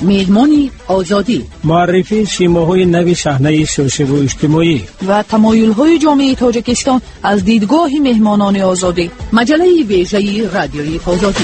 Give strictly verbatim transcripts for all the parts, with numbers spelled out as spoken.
مهمان آزادی، معرفی سیماهای نوی صحنه سیاسی و اجتماعی و تمایل‌های جامعه تاجیکستان از دیدگاه مهمانان آزادی. مجله ویژه رادیوی آزادی.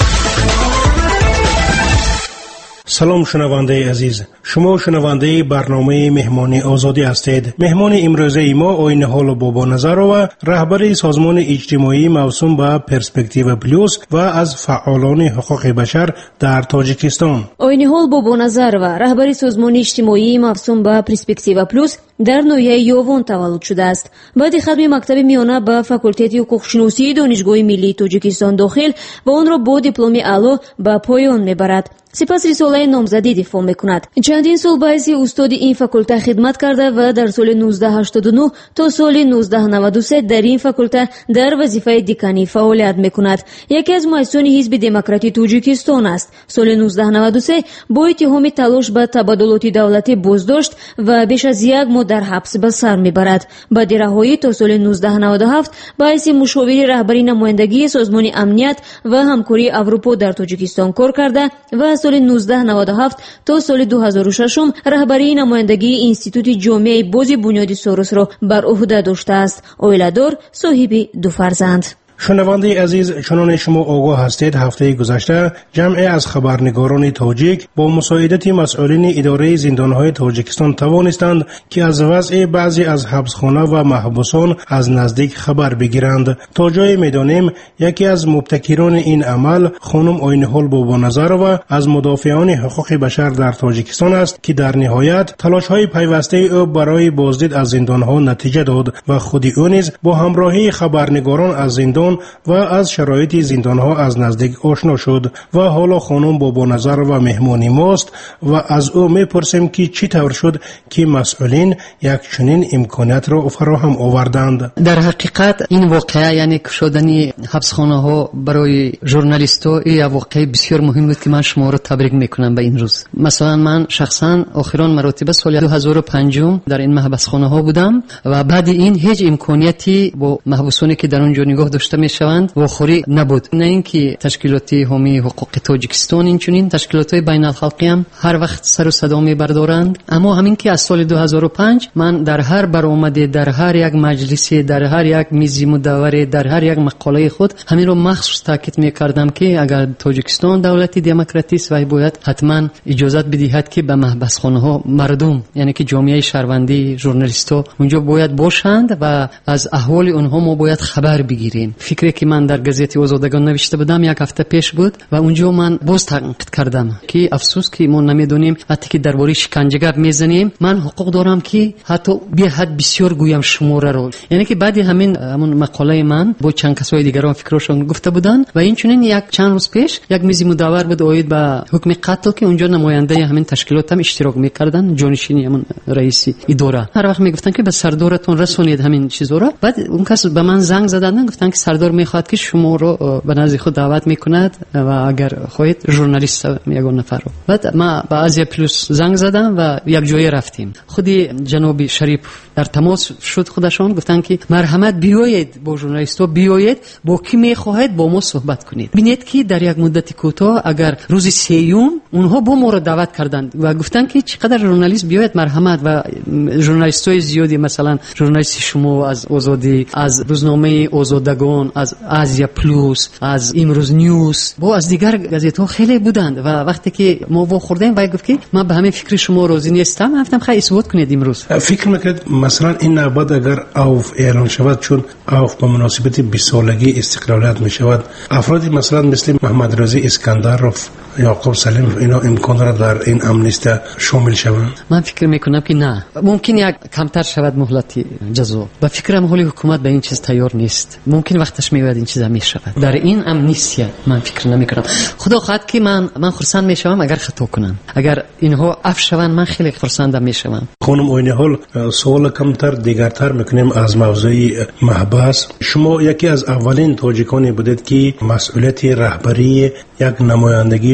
سلام شنونده عزیز، شما شنونده برنامه مهمان آزادی هستید. مهمان امروزه ما آیین حال بابا نظرова، رهبر سازمان اجتماعی موسوم به پرسپکتیو پلوس و از فعالان حقوق بشر در تاجیکستان. آیین حال بابا نظرова، رهبر سازمان اجتماعی موسوم به پرسپکتیو پلوس در نویه یوون تولد شده است. بعد ختم مکتب میانه به فاکولته حقوق شناسی دانشگاه ملی تاجیکستان داخل و آن را با دیپلم اعلی به پایان میبرد. سپس رساله نامزدی دفاع میکند. چندین سال باعث استاد این فاکولته خدمت کرده و در سال نوزده هشتاد و نه تا سال نوزده نود و سه در این فاکولته در وظیفه دکانی فعالیت میکند. یکی از مؤسسان حزب دموکراتی تاجیکستان است. سال نوزده نود و سه با اتهام تلاش به تبادلات دولتی بازداشت و بیش از یک ماه در حبس به سر میبرد. بعد رهایی تا سال نوزده نود و هفت باعث مشاور رهبری نمایندگی سازمان امنیت و همکاری اروپا در تاجیکستان کار کرده و سال نوزده نود و هفت تا سال دو هزار و شش رهبری نمایندگی انستیتوت جامعه بازی بنیادی سوروس را بر عهده داشته است. عائله‌دار، صاحب دو فرزند. شنونده عزیز، چنان شما آگاه هستید هفته گذشته جمعی از خبرنگاران تاجیک با مساعدت مسئولین اداره زندانهای تاجیکستان توانستند که از وضع بعضی از حبسخانه و محبوسان از نزدیک خبر بگیرند. تا جای میدانیم یکی از مبتکران این عمل خانم آیین حال بابا نظرova از مدافعان حقوق بشر در تاجیکستان است که در نهایت تلاش‌های پیوسته او برای بازدید از زندانها نتیجه داد و خود او نیز با همراهی خبرنگاران از زندان و از شرایط زندانها از نزدیک آشنا شد و حالا خانم بابا نظرova مهمانی ماست و از او میپرسیم که چی طور شد که مسئولین یک چنین امکانیت را فراهم آوردند. در حقیقت این واقعه یعنی کشودن حبسخانه ها برای ژورنالیست‌ها این واقعه بسیار مهم بود که من شما را تبریک میکنم به این روز. مثلا من شخصا آخران مراتب سال دو هزار و پنج در این حبسخانه ها بودم و بعد این هیچ امکانیتی با محبوسانی که در اونجا نگاه داشته میشوند واخوری نبود. نه اینکه تشکیلات حامی حقوق تاجیکستان این چنین تشکیلات بین الخلقی هم هر وقت سر و صدا میبردارند، اما همین که از سال دو هزار و پنج من در هر برآمده، در هر یک مجلس، در هر یک میز مدور، در هر یک مقاله خود همین رو مخصوص تاکید میکردم که اگر تاجیکستان دولتی دموکراتی است و باید حتما اجازه بدهد که به محبسخانه ها مردم یعنی که جامعه شهروندی، ژورنالیست‌ها اونجا باید باشند و از احوال اونها ما باید خبر بگیریم. فکری که من در گزیت آزادگان نوشته بودم یک هفته پیش بود و اونجا من باز تنقید کردم که افسوس که ما نمیدونیم حتی که درباره شکنجه گپ میزنیم من حقوق دارم که حتی به حد بسیار گویم شماره رو، یعنی که بعد همین همون مقاله من با چند کسای دیگران فکرشون گفته بودن و این چنین یک چند روز پیش یک میز مدور بود اوید به حکم قتل که اونجا نماینده همین تشکیلات هم اشتراک میکردن، جانشینی همون رئیس اداره هر وقت میگفتن که به سردارتون رسونید همین چیزا رو. بعد اون کس به من زنگ زدن گفتن که سردار میخواد که شما رو به نزد خود دعوت میکند و اگر خواهید ژورنالیست یگان نفر رو. بعد ما به آزیا پلوس زنگ زدم و یک جایی رفتیم. خودی جناب شریف در تماس شد خودشون گفتن که مرحمت بیایید با ژورنالیست‌ها بیایید با کی میخواهید با ما صحبت کنید. ببینید که در یک مدت کوتاه اگر روز سیوم اونها با ما رو دعوت کردند و گفتن که چقدر ژورنالیست بیایید مرحمت و ژورنالیست‌های زیادی مثلا ژورنالیست شما از آزادی، از روزنامه آزادگان، از آزیا پلوس، از امروز نیوز با از دیگر گازیت‌ها خیلی بودند و وقتی که ما با خوردیم و گفت که من به همین فکر شما راضی نیستم، گفتم خیلی اثبات کنید امروز. فکر می‌کنید مثلا این نباید اگر اوف اعلان شود چون اوف با مناسبت بیست سالگی استقلالیت می‌شود افرادی مثلا مثل محمد رضا اسکندرов، یعقوب سلیم اینا امکان دارد در این امنیستی شامل شوند؟ من فکر میکنم که نه، ممکن یک کمتر شود مهلت جزا. با فکرم حالی حکومت به این چیز تیار نیست، ممکن وقتش میاد این چیزا میشود. در این امنیستی من فکر نمیکنم. خدا خواهد که من من خرسند میشم اگر خطا کنم، اگر اینها عفو شوند من خیلی خرسند میشم. خانم آیین حال سوال کمتر دیگرتر میکنیم از موضوع محبس. شما یکی از اولین تاجیکانی بودید که مسئولیت رهبری یک نمایندگی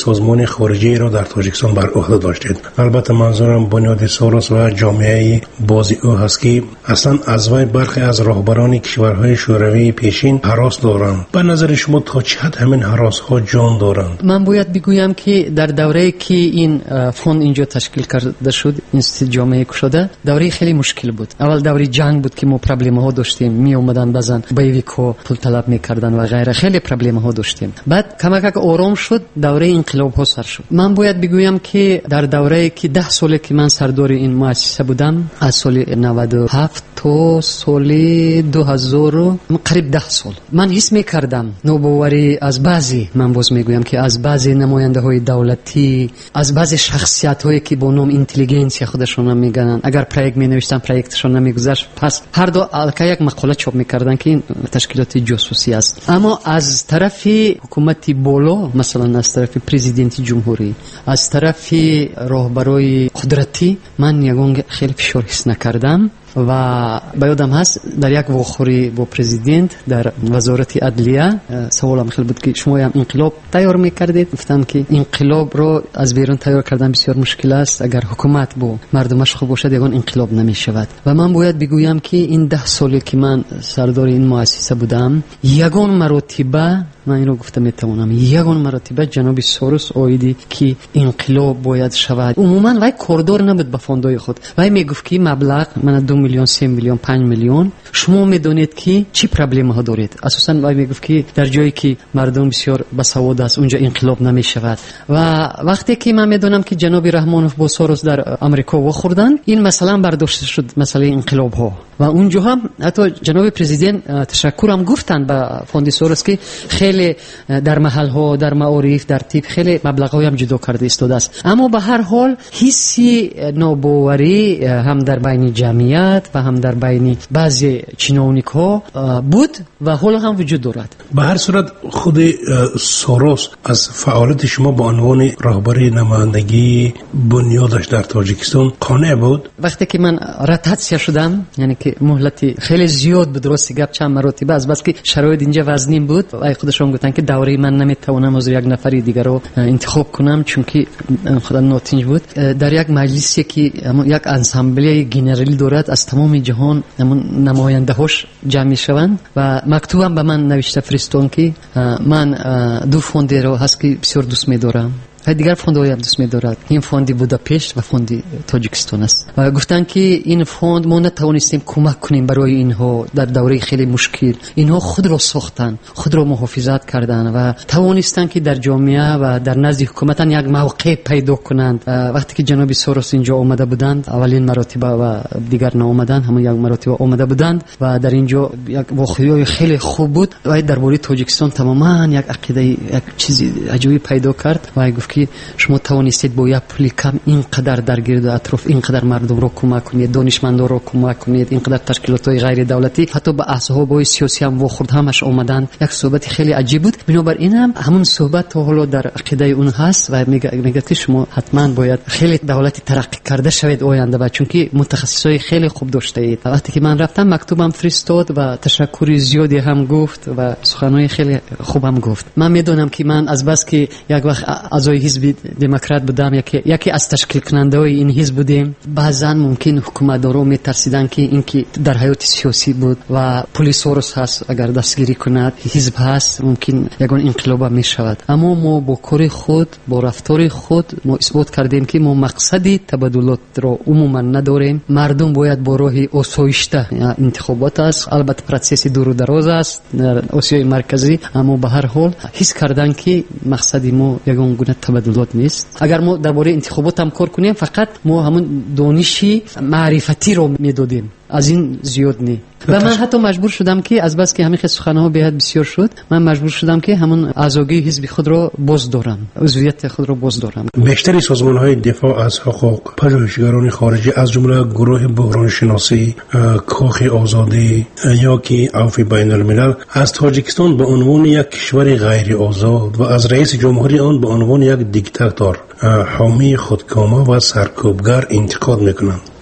سازمان خارجی را در تاجیکستان بر عهده داشتید. البته منظورم بنیاد سوروس و جامعه بازی او هست که اصلا از وی برخی از راهبران کشورهای شوروی پیشین هراس دارند. به نظر شما تا چه حد همین هراس ها جان دارند؟ من باید بگویم که در دوره که این فوند اینجا تشکیل کرده شد، اینستیتوت جامعه کشاده، دوره خیلی مشکل بود. اول دوره جنگ بود که ما پرابلم ها داشتیم، می اومدن بزن بایویکو پول طلب میکردن و غیره، خیلی پرابلم ها داشتیم. بعد کمک کمک آرام شد، دوره انقلاب ها سر شد. من باید بگویم که در دوره که ده ساله که من سردار این مؤسسه بودم، از سال نود و هفت تا سال دو هزار، قریب ده سال، من حس میکردم نوباوری از بعضی، من باز میگویم که از بعضی نماینده های دولتی، از بعضی شخصیت هایی که با نام اینتلیجنسی خودشون میگن، اگر پروژه می نوشتن پروژهشون نمیگذشت، پس هر دو الکا یک مقاله چاپ میکردن که این تشکیلات جاسوسی است. اما از طرف حکومتی بالا، مثلا از طرف پرزیدنت جمهوری، از طرف راهبرای قدرتی، من یگان خیلی فشار حس نکردم و با یادم هست در یک واخوری با پرزیدنت در وزارت عدلیه سوالم خیلی بود که شما هم انقلاب تیار میکردید. گفتم که انقلاب رو از بیرون تیار کردن بسیار مشکل است، اگر حکومت با مردمش خوب باشد یگان انقلاب نمیشود. و من باید بگویم که این ده سالی که من سردار این مؤسسه بودم، یگان مرتبه من این رو گفتم میتونم یگان مرتبه جناب سوروس اویدی که انقلاب باید شود. عموما وای کوردور نبود به فوندای خود، وای میگفت که مبلغ من دو میلیون، سه میلیون، پنج میلیون، شما میدونید که چی پرابلم ها دارید. اساسا وای میگفت که در جایی که مردم بسیار بسواد است اونجا انقلاب نمیشود. و وقتی که من میدونم که جناب رحمانوف با سوروس در آمریکا وخوردن، این مثلا برداشته شد مسئله انقلاب ها و اونجا هم حتی جناب پرزیدنت تشکرم گفتن به فوند سوروس که خیلی در محل ها، در معارف، در تیپ خیلی مبلغ های هم جدا کرده استاد است. اما به هر حال حسی ناباوری هم در بین جمعیت و هم در بین بعضی چینونیک ها بود و حالا هم وجود دارد. به هر صورت خود سوروس از فعالیت شما به عنوان رهبر نمایندگی بنیادش در تاجیکستان قانع بود؟ وقتی که من رتاتسیا شدم، یعنی که مهلتی خیلی زیاد بود، درستی گپ چند مرتبه از بس که شرایط اینجا وزنیم بود، و خودشون گفتن که دوره من نمیتونم از یک نفری دیگر رو انتخاب کنم چون که خدا نوتینج بود. در یک مجلسی که یک انسامبلی گنرالی دارد از تمام جهان نماینده هاش جمع میشوند و مکتوبم به من نوشته فرستون که من دو فوند رو هست که بسیار دوست می‌دارم، و دیگر فوندهای هم دوست می‌دارد. این فوند بوداپشت و فوند تاجیکستان است. و گفتن که این فوند ما نتوانستیم کمک کنیم برای اینها در دوره خیلی مشکل. اینها خود را ساختن، خود را محافظت کردن و توانستن که در جامعه و در نزد حکومت یک موقع پیدا کنند. وقتی که جناب سوروس اینجا آمده بودند، اولین مراتب و دیگر ناآمدن، همون یک مراتب آمده بودند و در اینجا یک واقعی خیلی خوب بود و درباره تاجیکستان تماما یک عقیده، یک چیزی عجیبی پیدا کرد و گفت که شما توانستید با یک پول کم اینقدر در گرد و اطراف اینقدر مردم رو کمک کنید، دانشمندان رو کمک کنید، اینقدر تشکیلات‌های غیر دولتی، حتی با اصحاب‌های سیاسی هم واخورد همش اومدن. یک صحبت خیلی عجیب بود. بنابراین هم همون صحبت تا حالا در عقیده اون هست و میگه میگه که شما حتما باید خیلی دولتی ترقی کرده شوید آینده، و چون که متخصصای خیلی خوب داشته اید. وقتی که من رفتم مکتوبم فرستاد و تشکر زیادی هم گفت و سخنای خیلی خوبم گفت. من میدونم که من از بس که یک وقت اعضای حزب دموکرات بودم، یکی یکی از تشکیل کننده های این حزب بودیم، بعضا ممکن حکومتدارا میترسیدن که اینکه در حیات سیاسی بود و پلیس سوروس هست، اگر دستگیری کند حزب هست ممکن یگان انقلاب میشود. اما ما با کار خود، با رفتار خود ما اثبات کردیم که ما مقصدی تبادلات را عموما نداریم. مردم باید با راه آسایشته انتخابات است، البته پروسس دور و دراز است در آسیای مرکزی، اما به هر حال حس کردن که مقصدی ما یگان گونه تبادلات نیست. اگر ما درباره انتخابات هم کار کنیم فقط ما همون دانشی معرفتی رو میدادیم، از این زیاد نی. و من حتی مجبور شدم که از بس که همین سخن‌ها بهت بسیار شد، من مجبور شدم که همون اعضایی حزب خود را باز دارم، عضویت خود را باز دارم. بیشتری سازمان‌های دفاع از حقوق، پژوهشگران خارجی از جمله گروه بحران شناسی، کاخ آزادی یا که عفو بین الملل از تاجیکستان به عنوان یک کشور غیر آزاد و از رئیس جمهوری آن به عنوان یک دیکتاتور حامی خودکامه و سرکوبگر انتقاد میکنند.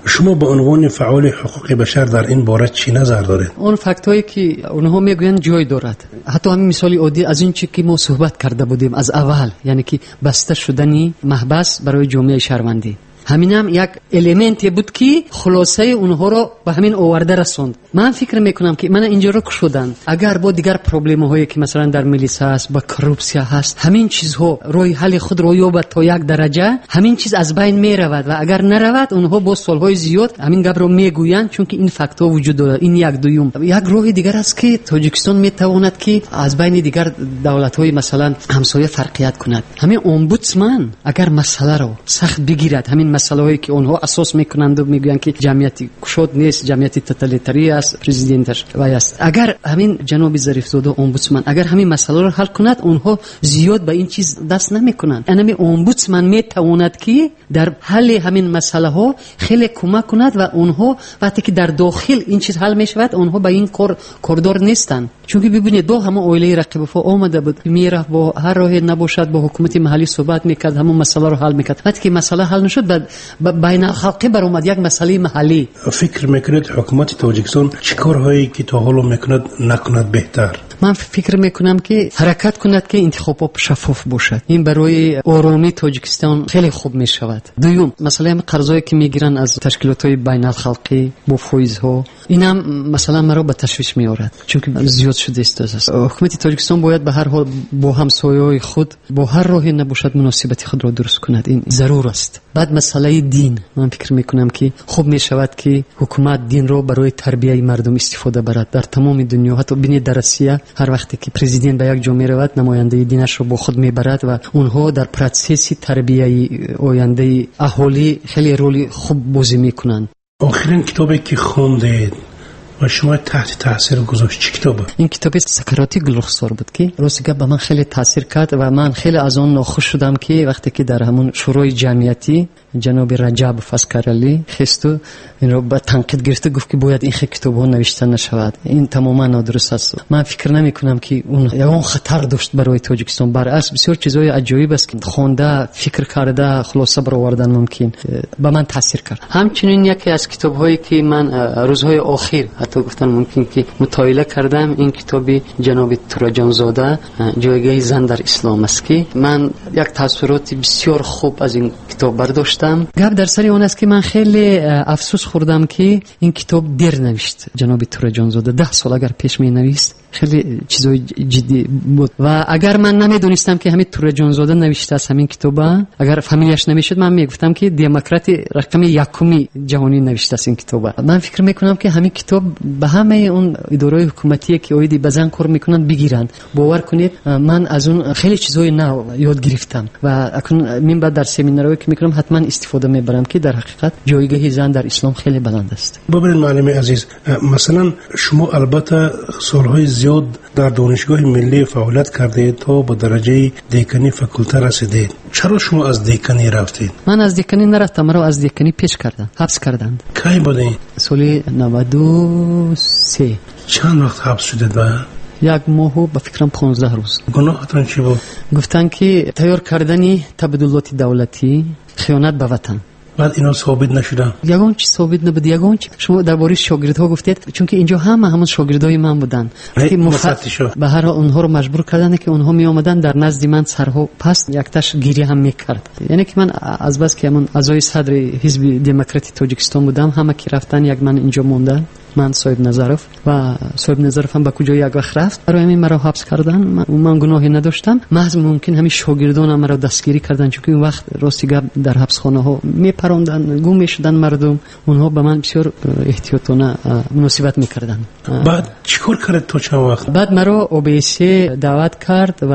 شما به عنوان فعال حقوق بشر در این باره چی نظر دارید؟ اون فکتایی که اونها میگویند جای دارد. حتی همین مثال عادی از این چی که ما صحبت کرده بودیم از اول، یعنی که بسته شدنی محبس برای جامعه شهروندی، همین هم یک الیمنتی بود که خلاصه اونها رو به همین آورده رسوند. من فکر میکنم که من اینجا رو کشودن، اگر با دیگر پروبلم هایی که مثلا در میلیس هست، با کروپسیا هست، همین چیزها روی حل خود رو یابد تا یک درجه، همین چیز از بین می رود و اگر نرود اونها با سالهای زیاد همین گپ رو میگویند، چون که این فاکتور وجود دارد. این یک دوم. یک راه دیگر است که تاجیکستان میتواند که از بین دیگر دولت های مثلا همسایه فرقیت کند. همین امبودسمن اگر مسئله رو سخت بگیرد، همین مسئله هایی که اونها اساس میکنند و میگویند که جمعیت کشود نیست، جمعیت توتالیتری است، پرزیدنتش وای است، اگر همین جناب ظریفزاده امبودسمن اگر همین مسئله رو حل کند، اونها زیاد به این چیز دست نمیکنند. همین امبودسمن میتواند که در حل همین مسئله ها خیلی کمک کند و اونها وقتی که در داخل این چیز حل میشود اونها به این کار کاردار نیستند. چون که ببینید دو همه اویله رقیب فا آمده بود، میره با هر راهی نباشد با حکومت محلی صحبت میکرد، همون مسئله رو حل میکرد. وقتی که مسئله حل نشد بعد بین خلقی بر اومد یک مسئله محلی. فکر میکنید حکومت تاجیکستان چه کارهایی که تا حالا میکند نکند بهتر؟ من فکر میکنم که حرکت کند که انتخابات شفاف باشد. این برای آرامی تاجیکستان خیلی خوب میشود. دوم، مثلا قرضایی که میگیرن از تشکیلات‌های بین الخلقی با فایزها، اینم مثلا مرا به تشویش میارد، چون که زیاد شده است. حکومت تاجیکستان باید به هر حال با همسایه‌های خود با هر راهی نباشد مناسبت خود را درست کند. این ضرور است. بعد مسئله دین، من فکر میکنم که خوب میشود که حکومت دین را برای تربیت مردم استفاده برد. در تمام دنیا، حتی بین در روسیه، هر وقتی که پرزیدنت به یک جامعه رود نماینده دینش رو با خود میبرد و اونها در پروسس تربیت آینده اهالی خیلی رول خوب بازی میکنند. آخرین کتابی که خوندید و شما تحت تاثیر گذاشت چه کتابه؟ این کتاب سکراتی گلوخسار بود که راستش به من خیلی تاثیر کرد و من خیلی از اون ناخوش شدم که وقتی که در همون شورای جمعیتی جناب رجب فاسکارلی خستو این رو به تنقید گرفته، گفت که باید این کتاب‌ها نوشته نشود. این تماما نادرست است. من فکر نمی کنم که اون اون خطر داشت برای تاجیکستان. برعکس بسیار چیزای عجیب است که خونده فکر کرده خلاصه برآوردن ممکن به من تاثیر کرد. همچنین یکی از کتاب‌هایی که من روزهای اخیر حتی گفتن ممکن که مطالعه کردم، این کتابی جناب تورجانزاده جایگاه زن در اسلام است که من یک تاثیرات بسیار خوب از این کتاب برداشتم. گپ در سر اون است که من خیلی افسوس خوردم که این کتاب دیر نوشت جناب تورجانزاده. ده سال اگر پیش می نویست خیلی چیزای جدی بود و اگر من نمیدونستم که همین تورجانزاده نوشته است همین کتابا، اگر فامیلیش نمیشد من میگفتم که دموکرات رقم یکمی جهانی نوشته است این کتابا. من فکر میکنم که همین کتاب به همه اون ادارهای حکومتی که اویدی بزن کار میکنن بگیرن. باور کنید من از اون خیلی چیزای نو یاد گرفتم و اکنون من بعد در سمینارهایی که میکنم حتما استفاده میبرم که در حقیقت جایگاه زن در اسلام خیلی بلند است. ببینید معلم عزیز، مثلا شما البته سالهای زیاد در دانشگاه ملی فعالیت کردید تا به درجه دیکنی فاکولته رسیدید. چرا شما از دیکنی رفتید؟ من از دیکنی نرفتم، مرا از دیکنی پیش کردن، حبس کردند. کی بودین؟ سال نود و سه. چند وقت حبس شدید؟ با یک ماه و به فکرم پانزده روز. گناهتان چی بود؟ گفتن که تیار کردنی تبادلات دولتی، خیانت به وطن. بعد اینا ثابت نشدن. یگان چی ثابت نبود. یگان چی شما درباره شاگردها گفتید، چون که اینجا همه همون شاگردای من بودن که مفتشا به هر حال اونها رو مجبور کردن که اونها می اومدن در نزد من سرها پست یک تاش گیری هم میکرد. یعنی که من از بس که من اعضای صدر حزب دموکراتی تاجیکستان بودم، همه کی رفتن یک من اینجا مونده، من صاحب نظرف و صاحب نظرف هم به کجا یک وقت رفت، برای همین مرا حبس کردن. من, من گناهی نداشتم، محض ممکن همین شاگردان مرا دستگیری کردن، چون که اون وقت راستی گپ در حبس خانه ها میپروندن، گم میشدن مردم، اونها به من بسیار احتیاطانه مناسبت میکردن. بعد چیکار کرد تو چند وقت؟ بعد مرا او بی سی دعوت کرد و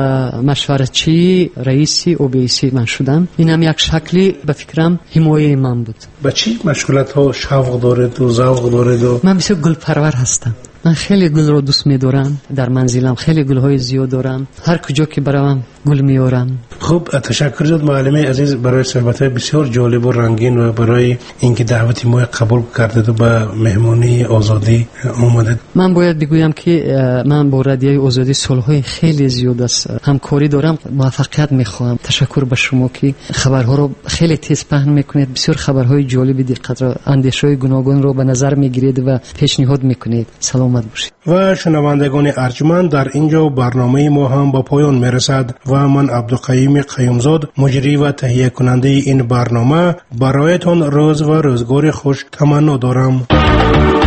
مشورتچی رئیسی او بی سی من شدم. این هم یک شکلی به فکرم حمایه من بود. با چی مشغولات ها شوق دارید و ذوق دارید؟ و من بسیار گل پرور هستم. من خیلی گل رو دوست می‌دارم. در منزلم خیلی گل‌های زیاد دارم. هر کجا که بروم گل میارم. خب تشکر جد معلم عزیز برای صحبت‌های بسیار جالب و رنگین و برای اینکه دعوت ما قبول کردید و به مهمانی آزادی آمدید. من باید بگویم که من با رادیوی آزادی سالهای خیلی زیاد است همکاری دارم. موفقیت می‌خواهم. تشکر به شما که خبرها رو خیلی تیز پهن می‌کنید. بسیار خبرهای جالب دقت را اندیشه‌های گوناگون رو به نظر می‌گیرید و پیشنهاد می‌کنید. سلامت باشید. و شنوندگان ارجمند، در اینجا برنامه ما هم با پایان میرسد و من عبدالقیوم قیومزاد مجری و تهیه کننده این برنامه برایتان روز و روزگار خوش تمنا دارم.